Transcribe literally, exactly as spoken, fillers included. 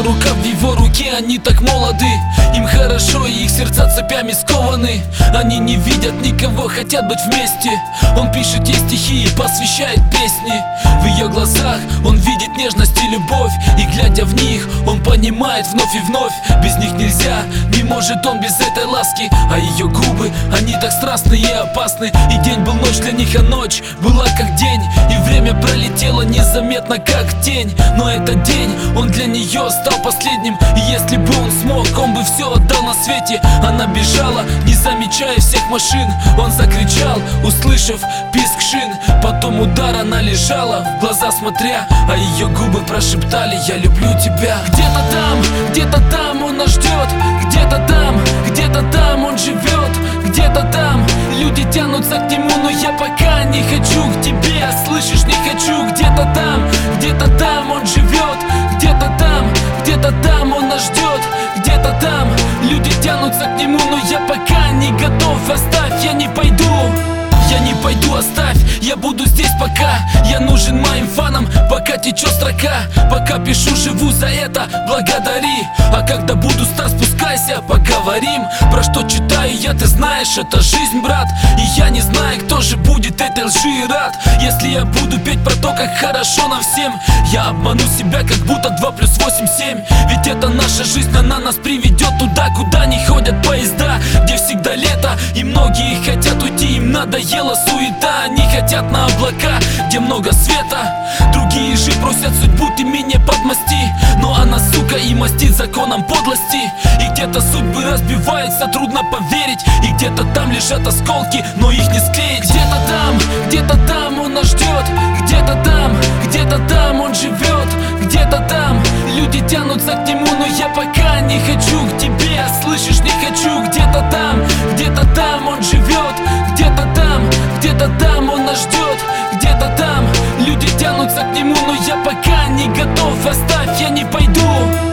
его рука в его руке, они так молоды. Им хорошо, и их сердца цепями скованы. Они не видят никого, хотят быть вместе. Он пишет ей стихи и посвящает песни. В ее глазах он видит нежность и любовь, и глядя в них, он понимает вновь и вновь: без них нельзя, не может он без этой ласки. А ее губы, они так страстны и опасны. И день был ночь для них, а ночь была как день. И время пролетело незаметно, как тень. Но этот день, он для нее стал последним. И если бы он смог, он бы все отдал на свете. Она бежала, не замечая всех машин. Он закричал, услышав писк шин. Потом удар, она лежала, в глаза смотря, а ее губы прошептали: я люблю тебя. Где-то там, где-то там он нас ждет. Где-то там, где-то там он живет. Где-то там люди тянутся к нему, но я пока не хочу к тебе. Слышишь, не хочу. Где-то там, где-то там он живет. Где-то там, где-то там он нас ждет. Где-то там люди тянутся к нему, но я пока не готов. Оставь, я не пойду. Я не пойду, оставь, я буду здесь пока. Я нужен моим фанам, пока течет строка. Пока пишу, живу за это, благодари. А когда буду стар, спускайся, поговорим. Про что читаю я, ты знаешь, это жизнь, брат. И я не знаю, кто же будет этой лжи рад. Если я буду петь про то, как хорошо нам всем, я обману себя, как будто два плюс восемь семь. Ведь это наша жизнь, она нас приведет туда, куда не ходят поезда, где всегда лето, и многие хотят уйти, им надоело суета. Они хотят на облака, где много света. Другие же просят судьбу, ты меня подмасти. Но она, сука, и мастит законом подлости. И где-то судьбы разбиваются, трудно поверить. И где-то там лежат осколки, но их не склеить. Где-то там, где-то там он нас ждет. Где-то там, где-то там он живет. Где-то там люди тянутся к нему, но я пока не хочу к тебе. Слышишь, не хочу. Где-то там, где-то там он живет. Где-то там, где-то там он нас ждет. Где-то там люди тянутся к нему, но я пока не готов. Оставь, я не пойду.